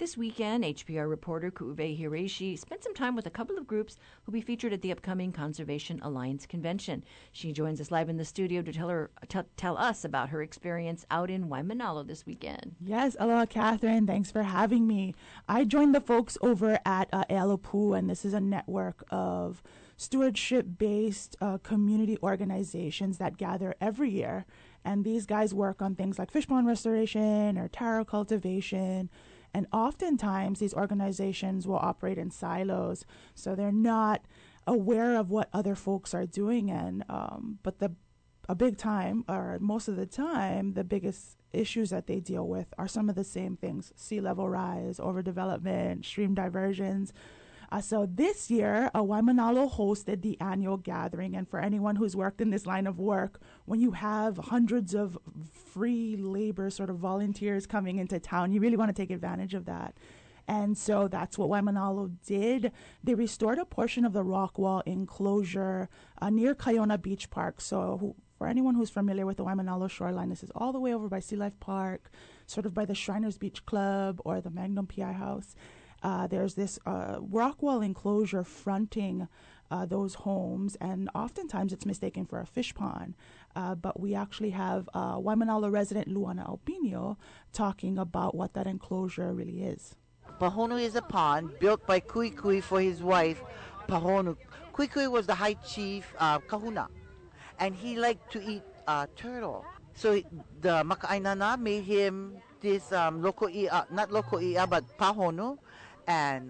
This weekend, HPR reporter Ku'uve Hiraishi spent some time with a couple of groups who'll be featured at the upcoming Conservation Alliance convention. She joins us live in the studio to tell us about her experience out in Waimanalo this weekend. Yes, aloha, Catherine. Thanks for having me. I joined the folks over at Ealopu, and this is a network of stewardship-based community organizations that gather every year. And these guys work on things like fish pond restoration or taro cultivation. And oftentimes these organizations will operate in silos, so they're not aware of what other folks are doing. And but a big time, or most of the time, the biggest issues that they deal with are some of the same things: sea level rise, overdevelopment, stream diversions. So this year, Waimanalo hosted the annual gathering. And for anyone who's worked in this line of work, when you have hundreds of free labor sort of volunteers coming into town, you really want to take advantage of that. And so that's what Waimanalo did. They restored a portion of the rock wall enclosure near Kaiona Beach Park. So for anyone who's familiar with the Waimanalo shoreline, this is all the way over by Sea Life Park, sort of by the Shriners Beach Club or the Magnum PI House. There's this rock wall enclosure fronting those homes, and oftentimes it's mistaken for a fish pond. But we actually have Waimanalo resident Luana Albino talking about what that enclosure really is. Pahonu is a pond built by Kuikui for his wife, Pahonu. Kuikui was the high chief, kahuna, and he liked to eat turtle. So the Maka'ainana made him this not loko'i'a, but Pahonu, and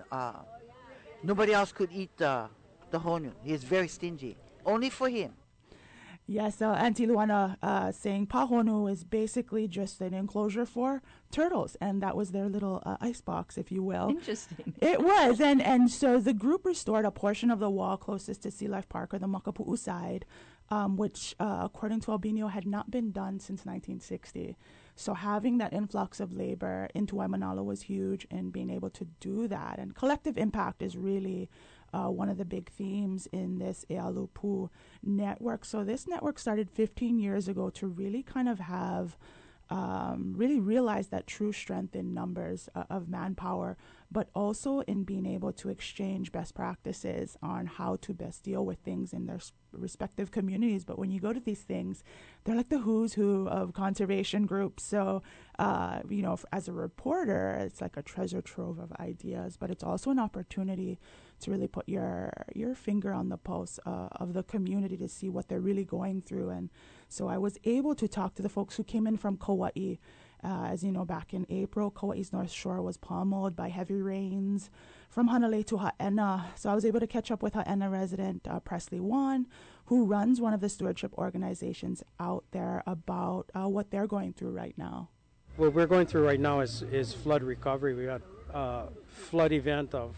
nobody else could eat the honu. He is very stingy, only for him. Yes, Auntie Luana saying Pahonu is basically just an enclosure for turtles, and that was their little ice box, if you will. Interesting. It was, and so the group restored a portion of the wall closest to Sea Life Park, or the Makapu'u side, which, according to Albino, had not been done since 1960. So having that influx of labor into Waimanalo was huge, and being able to do that. And collective impact is really one of the big themes in this Ealopu network. So this network started 15 years ago to really kind of have, really realize that true strength in numbers of manpower, but also in being able to exchange best practices on how to best deal with things in their respective communities. But when you go to these things, they're like the who's who of conservation groups. So, as a reporter, it's like a treasure trove of ideas, but it's also an opportunity to really put your finger on the pulse of the community to see what they're really going through. And so I was able to talk to the folks who came in from Kauai. As you know, back in April, Kauai's North Shore was pummeled by heavy rains from Hanalei to Ha'ena. So I was able to catch up with Ha'ena resident Presley Wan, who runs one of the stewardship organizations out there, about what they're going through right now. What we're going through right now is flood recovery. We got a flood event of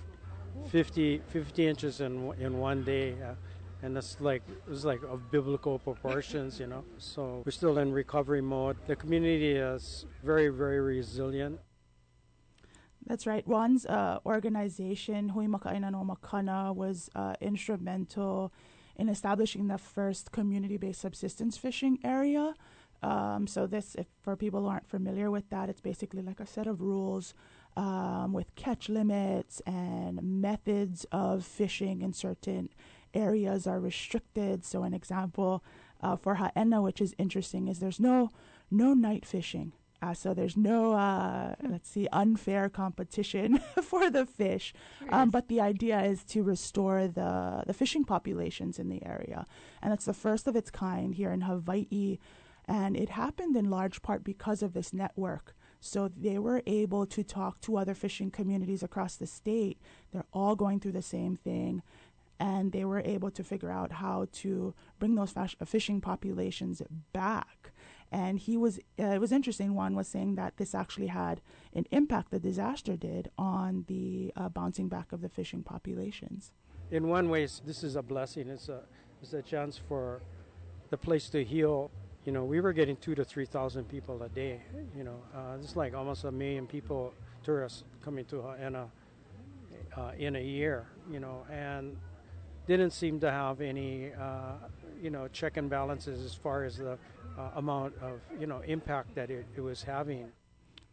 50 inches in one day. And it's like of biblical proportions, you know. So we're still in recovery mode. The community is very, very resilient. That's right. Juan's organization, Hui Maka'aina no Makana, was instrumental in establishing the first community-based subsistence fishing area. So this, if for people who aren't familiar with that, it's basically like a set of rules with catch limits, and methods of fishing in certain areas are restricted. So an example for Ha'ena, which is interesting, is there's no night fishing. So there's no, unfair competition for the fish. But the idea is to restore the fishing populations in the area. And it's the first of its kind here in Hawaii. And it happened in large part because of this network. So they were able to talk to other fishing communities across the state. They're all going through the same thing. And they were able to figure out how to bring those fishing populations back. And it was interesting. Juan was saying that this actually had an impact, the disaster did, on the bouncing back of the fishing populations. In one way, this is a blessing. It's a chance for the place to heal. You know, we were getting 2,000 to 3,000 people a day. You know, it's like almost 1 million people, tourists, coming to Ha'ena in a year. You know, and didn't seem to have any, check and balances as far as the amount of, impact that it was having.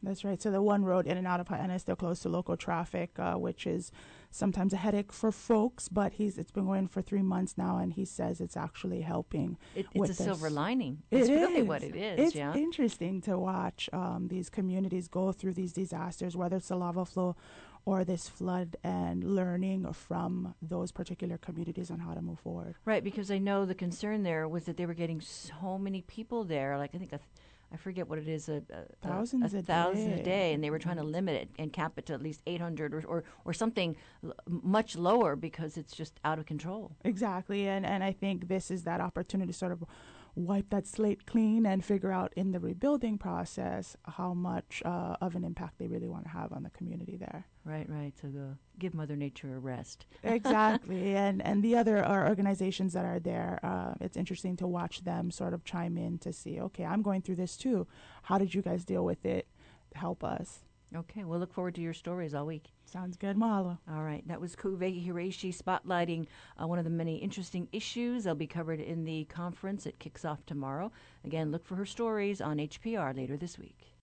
That's right. So the one road in and out of Haena is still closed to local traffic, which is sometimes a headache for folks. But it's been going for 3 months now, and he says it's actually helping. It's a silver lining. It It's really is. what it is. It's yeah. interesting to watch these communities go through these disasters, whether it's the lava flow or this flood, and learning from those particular communities on how to move forward. Right, because I know the concern there was that they were getting so many people there. Like I think I forget what it is, Thousands a thousand a day. day, and they were trying to limit it and cap it to at least 800 or something much lower because it's just out of control. Exactly, and I think this is that opportunity to sort of wipe that slate clean and figure out in the rebuilding process how much of an impact they really want to have on the community there. Right. So give Mother Nature a rest. Exactly, and the other organizations that are there, it's interesting to watch them sort of chime in to see, okay, I'm going through this too. How did you guys deal with it? Help us. Okay, we'll look forward to your stories all week. Sounds good, Mahalo. All right, that was Kuve Hiraishi spotlighting one of the many interesting issues that'll be covered in the conference. It kicks off tomorrow. Again, look for her stories on HPR later this week.